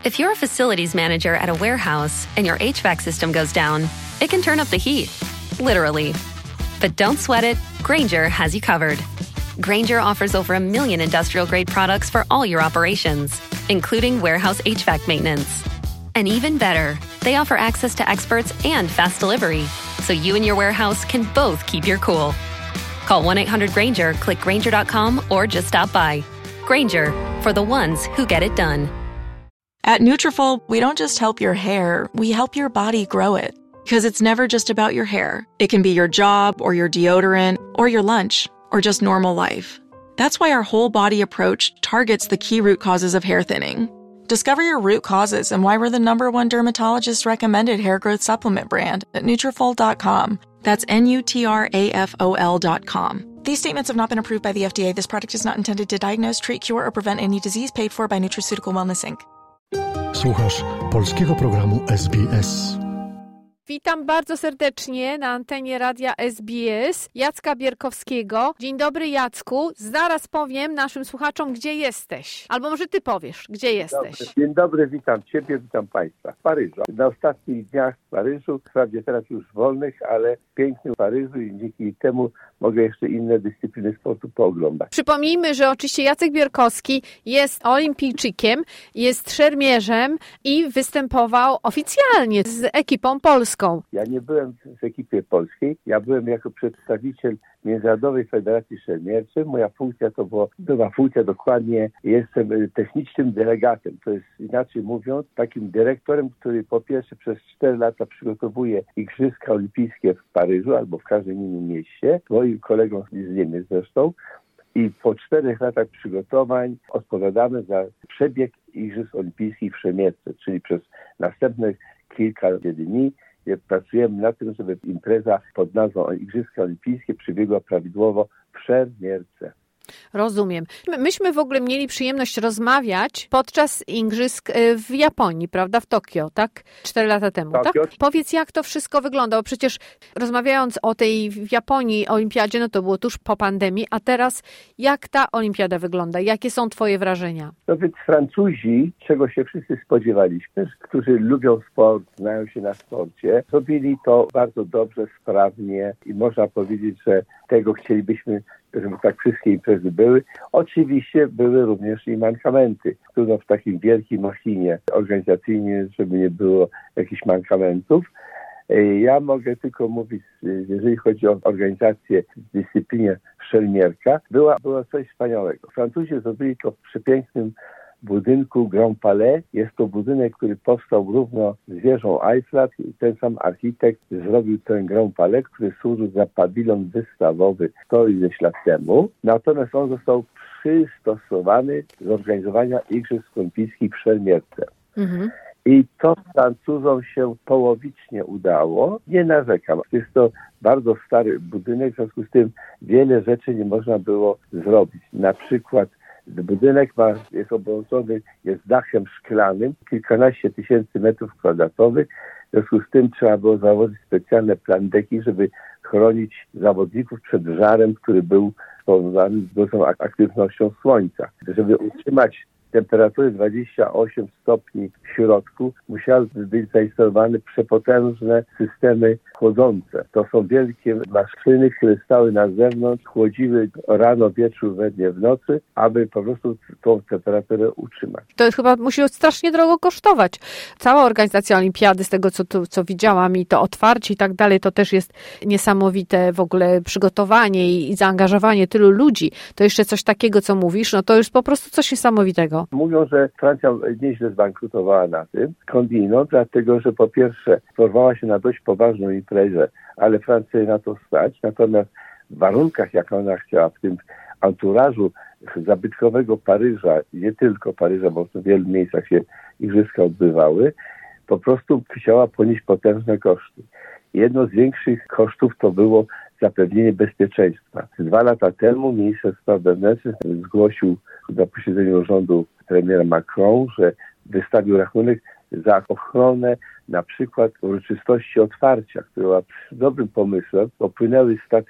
If you're a facilities manager at a warehouse and your HVAC system goes down, it can turn up the heat, literally. But don't sweat it, Grainger has you covered. Grainger offers over 1 million industrial-grade products for all your operations, including warehouse HVAC maintenance. And even better, they offer access to experts and fast delivery, so you and your warehouse can both keep your cool. Call 1-800-GRAINGER, click Grainger.com, or just stop by. Grainger, for the ones who get it done. At Nutrafol, we don't just help your hair, we help your body grow it. Because it's never just about your hair. It can be your job, or your deodorant, or your lunch, or just normal life. That's why our whole body approach targets the key root causes of hair thinning. Discover your root causes and why we're the #1 dermatologist recommended hair growth supplement brand at Nutrafol.com. That's Nutrafol.com. These statements have not been approved by the FDA. This product is not intended to diagnose, treat, cure, or prevent any disease paid for by Nutraceutical Wellness Inc. Słuchasz polskiego programu SBS. Witam bardzo serdecznie na antenie radia SBS Jacka Bierkowskiego. Dzień dobry, Jacku. Zaraz powiem naszym słuchaczom, gdzie jesteś. Albo może ty powiesz, gdzie jesteś. Dobry. Dzień dobry, witam Ciebie, witam Państwa. W Paryżu. Na ostatnich dniach w Paryżu, wprawdzie teraz już wolnych, ale pięknym w Paryżu i dzięki temu mogę jeszcze inne dyscypliny sportu pooglądać. Przypomnijmy, że oczywiście Jacek Bierkowski jest olimpijczykiem, jest szermierzem i występował oficjalnie z ekipą polską. Ja nie byłem w ekipie polskiej, ja byłem jako przedstawiciel Międzynarodowej Federacji Szermierczej. Moja funkcja to była funkcja dokładnie, jestem technicznym delegatem, to jest inaczej mówiąc takim dyrektorem, który po pierwsze przez 4 lata przygotowuje Igrzyska Olimpijskie w Paryżu albo w każdym innym mieście, moim kolegom z Niemiec zresztą. I po 4 latach przygotowań odpowiadamy za przebieg Igrzysk Olimpijskich w Szermierce, czyli przez następnych kilka dni pracujemy na tym, żeby impreza pod nazwą Igrzyska Olimpijskie przebiegła prawidłowo w Szermierce. Rozumiem. Myśmy w ogóle mieli przyjemność rozmawiać podczas igrzysk w Japonii, prawda? W Tokio, tak? 4 lata temu, Tokio. tak? Powiedz, jak to wszystko wygląda, bo przecież rozmawiając o tej w Japonii olimpiadzie, no to było tuż po pandemii, a teraz jak ta olimpiada wygląda? Jakie są twoje wrażenia? No więc Francuzi, czego się wszyscy spodziewaliśmy, którzy lubią sport, znają się na sporcie, zrobili to bardzo dobrze, sprawnie i można powiedzieć, że tego chcielibyśmy, żeby tak wszystkie imprezy były. Oczywiście były również i mankamenty. Trudno w takim wielkim machinie organizacyjnie, żeby nie było jakichś mankamentów. Ja mogę tylko mówić, jeżeli chodzi o organizację w dyscyplinie szermierka, było coś wspaniałego. Francuzi zrobili to w przepięknym budynku Grand Palais. Jest to budynek, który powstał równo z wieżą Eiffla. Ten sam architekt zrobił ten Grand Palais, który służył za pawilon wystawowy 100 ileś lat temu. Natomiast on został przystosowany do zorganizowania Igrzysk Olimpijskich w Szermierce. I to Francuzom się połowicznie udało. Nie narzekam. Jest to bardzo stary budynek, w związku z tym wiele rzeczy nie można było zrobić. Na przykład budynek jest obłożony, jest dachem szklanym, kilkanaście tysięcy metrów kwadratowych. W związku z tym trzeba było założyć specjalne plandeki, żeby chronić zawodników przed żarem, który był spowodowany z dużą aktywnością słońca. Żeby utrzymać temperatury 28 stopni w środku, musiały być zainstalowane przepotężne systemy chłodzące. To są wielkie maszyny, które stały na zewnątrz, chłodziły rano, wieczór, we dnie, w nocy, aby po prostu tą temperaturę utrzymać. To chyba musi strasznie drogo kosztować. Cała organizacja olimpiady, z tego co widziałam i to otwarcie i tak dalej, to też jest niesamowite w ogóle przygotowanie i zaangażowanie tylu ludzi. To jeszcze coś takiego, co mówisz, no to już po prostu coś niesamowitego. Mówią, że Francja nieźle zbankrutowała na tym, skądinąd, dlatego, że po pierwsze formowała się na dość poważną imprezę, ale Francja na to stać, natomiast w warunkach, jak ona chciała, w tym anturażu zabytkowego Paryża, nie tylko Paryża, bo w wielu miejscach się igrzyska odbywały, po prostu chciała ponieść potężne koszty. Jedno z większych kosztów to było zapewnienie bezpieczeństwa. 2 lata temu minister spraw wewnętrznych zgłosił na posiedzeniu rządu premiera Macron, że wystawił rachunek za ochronę na przykład uroczystości otwarcia, która była dobrym pomysłem, bo płynęły statki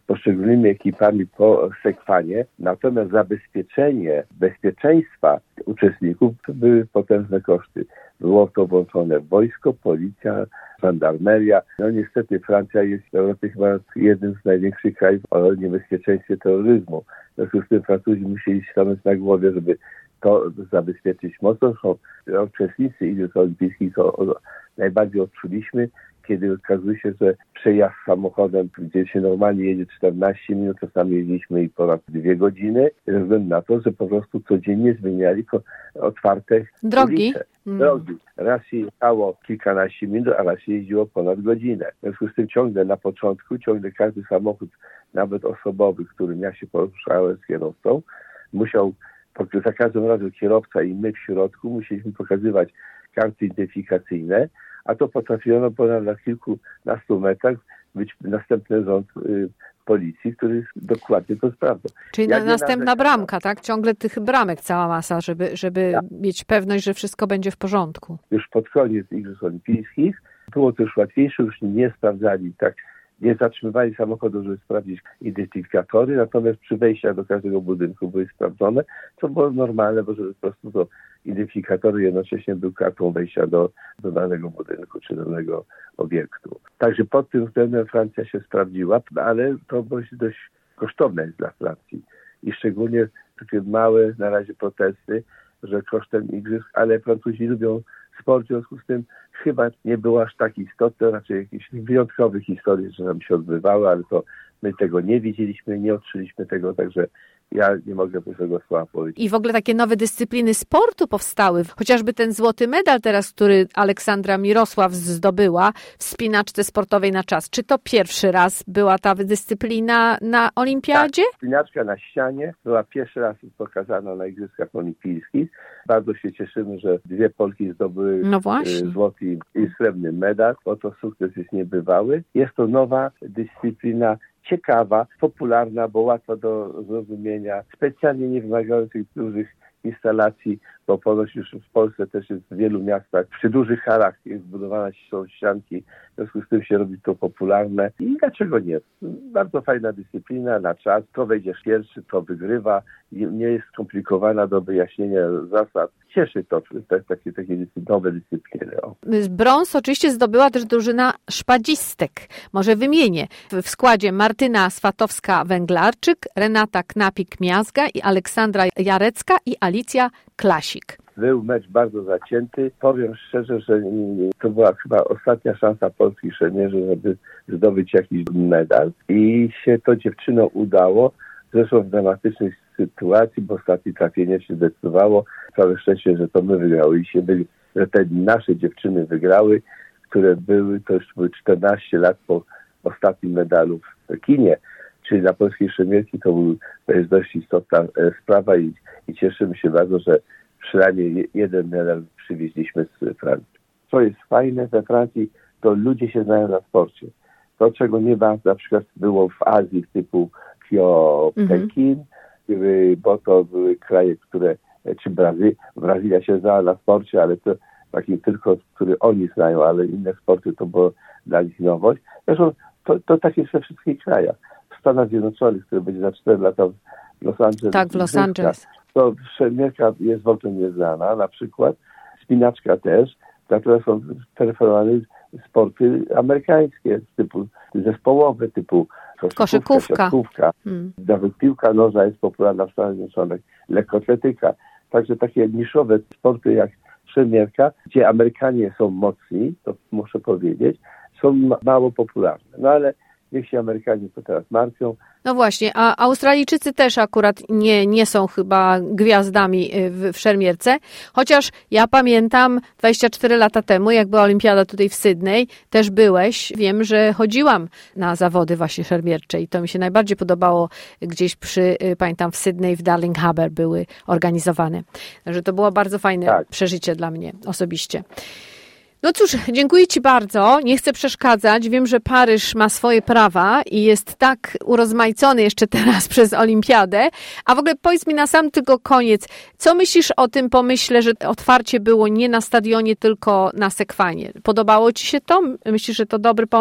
poszczególnymi ekipami po sekwanie, natomiast zabezpieczenie bezpieczeństwa uczestników były potężne koszty. Było to włączone wojsko, policja, żandarmeria. No niestety Francja jest w Europie chyba jednym z największych krajów o niebezpieczeństwie terroryzmu. W związku z tym Francuzi musieli stanąć na głowie, żeby to zabezpieczyć mocno. Uczestnicy Igrzysk Olimpijskich to najbardziej odczuliśmy, kiedy okazuje się, że przejazd samochodem, gdzie się normalnie jedzie 14 minut, czasami jeździliśmy i ponad 2 godziny, ze względu na to, że po prostu codziennie zmieniali otwarte drogi. Drogi. Raz się jechało kilkanaście minut, a raz się jeździło ponad godzinę. W związku z tym na początku każdy samochód, nawet osobowy, którym ja się poruszałem z kierowcą, musiał, za każdym razem kierowca i my w środku musieliśmy pokazywać karty identyfikacyjne, a to potrafiono ponad na kilkunastu metrach być następny rząd policji, który dokładnie to sprawdza. Czyli następna bramka, tak? Ciągle tych bramek cała masa, żeby mieć pewność, że wszystko będzie w porządku. Już pod koniec Igrzysk Olimpijskich było to już łatwiejsze, już nie sprawdzali, nie zatrzymywali samochodu, żeby sprawdzić identyfikatory, natomiast przy wejściach do każdego budynku były sprawdzone, co było normalne, bo żeby po prostu to identyfikatory jednocześnie był kartą wejścia do danego budynku czy danego obiektu. Także pod tym względem Francja się sprawdziła, ale to dość kosztowne jest dla Francji. I szczególnie takie małe na razie protesty, że kosztem igrzysk, ale Francuzi lubią sport, w związku z tym chyba nie było aż tak istotne, raczej jakieś wyjątkowe historie, że nam się odbywały, ale to my tego nie widzieliśmy, nie odczuliśmy tego, także ja nie mogę tego słowa powiedzieć. I w ogóle takie nowe dyscypliny sportu powstały. Chociażby ten złoty medal teraz, który Aleksandra Mirosław zdobyła w wspinaczce sportowej na czas. Czy to pierwszy raz była ta dyscyplina na olimpiadzie? Tak, wspinaczka na ścianie była pierwszy raz pokazana na Igrzyskach Olimpijskich. Bardzo się cieszymy, że 2 Polki zdobyły złoty i srebrny medal, bo to sukces jest niebywały. Jest to nowa dyscyplina, ciekawa, popularna, bo łatwa do zrozumienia, specjalnie nie wymagających dużych instalacji, bo ponoć już w Polsce też jest w wielu miastach, przy dużych halach jest zbudowane są ścianki, w związku z tym się robi to popularne i dlaczego nie? Bardzo fajna dyscyplina na czas, kto wejdziesz pierwszy, to wygrywa, nie jest skomplikowana do wyjaśnienia zasad. Cieszy to, takie nowe dyscypliny. Brąz oczywiście zdobyła też drużyna szpadzistek. Może wymienię. W składzie Martyna Swatowska-Węglarczyk, Renata Knapik-Miazga i Aleksandra Jarecka i Alicja Klasik. Był mecz bardzo zacięty. Powiem szczerze, że to była chyba ostatnia szansa polskich szermierzy, żeby zdobyć jakiś medal i się to dziewczynom udało. Zresztą w dramatycznej sytuacji, bo ostatnie trafienie się zdecydowało. Całe szczęście, że to my wygrałyśmy, że te nasze dziewczyny wygrały, które to już były 14 lat po ostatnim medalu w Pekinie, czyli dla polskiej szermierki to jest dość istotna sprawa i cieszymy się bardzo, że przynajmniej jeden medal przywieźliśmy z Francji. Co jest fajne we Francji, to ludzie się znają na sporcie. To, czego nie ma na przykład było w Azji typu Pekin, bo to były kraje, czy Brazylia się znała na sporcie, ale to takim tylko, który oni znają, ale inne sporty to było dla nich nowość. Zresztą to tak jest we wszystkich krajach. W Stanach Zjednoczonych, które będzie za 4 lata w Los Angeles. Tak, w Los Angeles. To szermierka jest w ogóle nieznana, na przykład spinaczka też, dla której są preferowane sporty amerykańskie, typu zespołowe, typu koszykówka. Nawet piłka nożna jest popularna w Stanach Zjednoczonych, lekkoatletyka. Także takie niszowe sporty jak szermierka, gdzie Amerykanie są mocni, to muszę powiedzieć, są mało popularne. No ale niech się Amerykanie to teraz martwią. No właśnie, a Australijczycy też akurat nie są chyba gwiazdami w szermierce, chociaż ja pamiętam 24 lata temu, jak była olimpiada tutaj w Sydney, też byłeś, wiem, że chodziłam na zawody właśnie szermiercze i to mi się najbardziej podobało gdzieś pamiętam w Sydney, w Darling Harbour były organizowane. Także to było bardzo fajne przeżycie dla mnie osobiście. No cóż, dziękuję Ci bardzo. Nie chcę przeszkadzać. Wiem, że Paryż ma swoje prawa i jest tak urozmaicony jeszcze teraz przez olimpiadę. A w ogóle powiedz mi na sam tylko koniec, co myślisz o tym pomyśle, że otwarcie było nie na stadionie, tylko na sekwanie? Podobało Ci się to? Myślisz, że to dobry pomysł?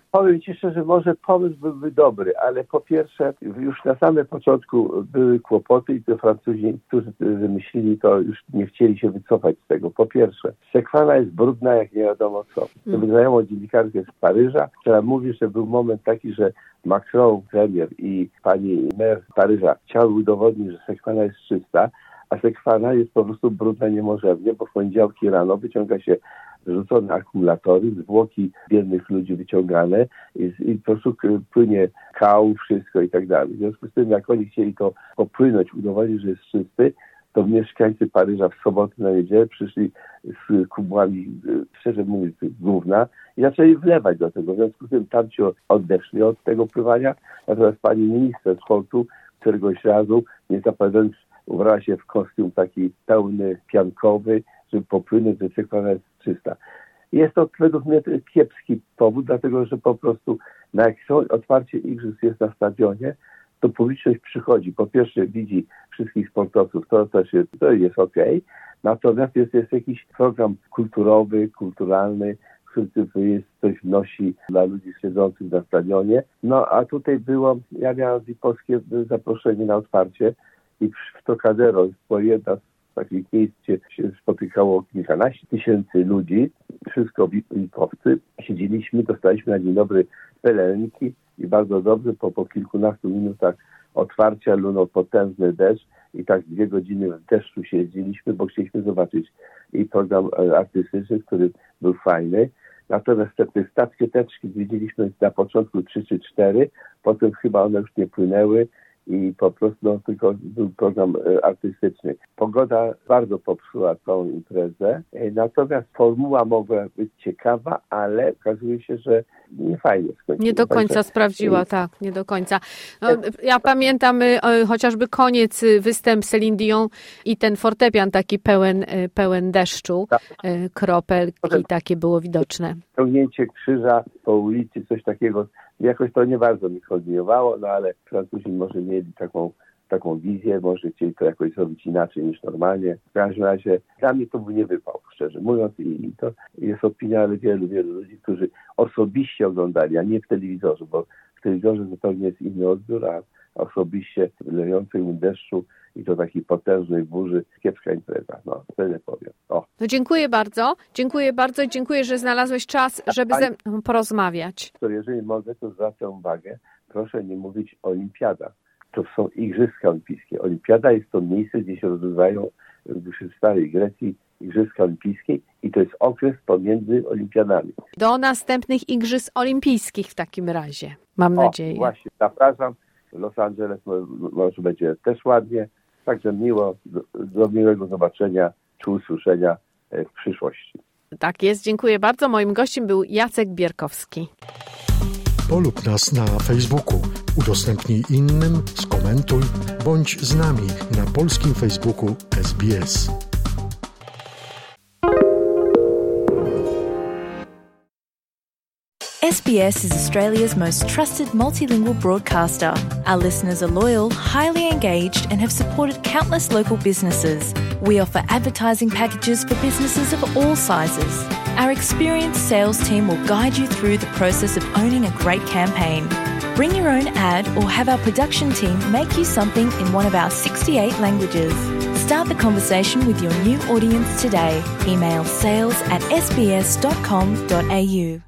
Powiem Ci szczerze, może pomysł byłby dobry, ale po pierwsze, już na samym początku były kłopoty i to Francuzi, którzy wymyślili to, już nie chcieli się wycofać z tego. Po pierwsze, sekwana jest brudna jak nie wiadomo co. To znajomą dziennikarkę z Paryża, która mówi, że był moment taki, że Macron, premier i pani mer Paryża chciały udowodnić, że sekwana jest czysta, a sekwana jest po prostu brudna niemożebnie, bo w poniedziałki rano wyciąga się rzucone akumulatory, zwłoki biednych ludzi wyciągane i po prostu płynie kał, wszystko i tak dalej. W związku z tym, jak oni chcieli to popłynąć, udowodnić, że jest czysty, to mieszkańcy Paryża w sobotę na niedzielę przyszli z kubłami, szczerze mówiąc, gówna i zaczęli wlewać do tego. W związku z tym tamci odeszli od tego pływania, natomiast pani minister sportu któregoś razu, nie zapowiadając, ubrała się w kostium taki pełny, piankowy, żeby popłynąć, że sekwana jest czysta. Jest to według mnie kiepski powód, dlatego że po prostu jak otwarcie igrzysk jest na stadionie, to publiczność przychodzi. Po pierwsze widzi wszystkich sportowców, to jest okej. Natomiast jest jakiś program kulturowy, kulturalny, który coś wnosi dla ludzi siedzących na stadionie. No a tutaj ja miałem polskie zaproszenie na otwarcie i w Trocadero była jedna z takich miejsc, gdzie się spotykało kilkanaście tysięcy ludzi, wszystko VIP-owcy. Siedzieliśmy, dostaliśmy na dzień dobry pelerynki i bardzo dobrze po kilkunastu minutach otwarcia lunął potężny deszcz i tak 2 godziny w deszczu siedzieliśmy, bo chcieliśmy zobaczyć i program artystyczny, który był fajny. Natomiast te stacje teczki widzieliśmy na początku 3 czy 4, potem chyba one już nie płynęły i po prostu tylko był program artystyczny. Pogoda bardzo popsuła tą imprezę, natomiast formuła mogła być ciekawa, ale okazuje się, że nie fajnie skończyła. Nie do końca sprawdziła, tak, nie do końca. No, ja pamiętam chociażby koniec, występ Céline Dion i ten fortepian taki pełen deszczu, kropelki takie było widoczne. Ciągnięcie krzyża po ulicy, coś takiego, jakoś to nie bardzo mi chodniało, no ale Francuzi może mieli taką wizję, może chcieli to jakoś zrobić inaczej niż normalnie. W każdym razie dla mnie to był nie wypał, szczerze mówiąc, i to jest opinia wielu ludzi, którzy osobiście oglądali, a nie w telewizorze, bo w telewizorze zupełnie jest inny odbiór, a osobiście w lejącym deszczu i to takiej potężnej burzy, kiepska impreza, no tyle powiem. No dziękuję bardzo i dziękuję, że znalazłeś czas, żeby ze mną porozmawiać. To jeżeli mogę, to zwracam uwagę, proszę nie mówić o olimpiadach. To są Igrzyska Olimpijskie. Olimpiada jest to miejsce, gdzie się rozgrywają w starej Grecji Igrzyska Olimpijskie i to jest okres pomiędzy olimpiadami. Do następnych Igrzysk Olimpijskich w takim razie, mam nadzieję. Właśnie, zapraszam. Los Angeles może będzie też ładnie. Także do miłego zobaczenia czy usłyszenia w przyszłości. Tak jest, dziękuję bardzo. Moim gościem był Jacek Bierkowski. Polub nas na Facebooku, udostępnij innym, skomentuj, bądź z nami na polskim Facebooku SBS. SBS is Australia's most trusted multilingual broadcaster. Our listeners are loyal, highly engaged, and have supported countless local businesses. We offer advertising packages for businesses of all sizes. Our experienced sales team will guide you through the process of owning a great campaign. Bring your own ad or have our production team make you something in one of our 68 languages. Start the conversation with your new audience today. Email sales@sbs.com.au.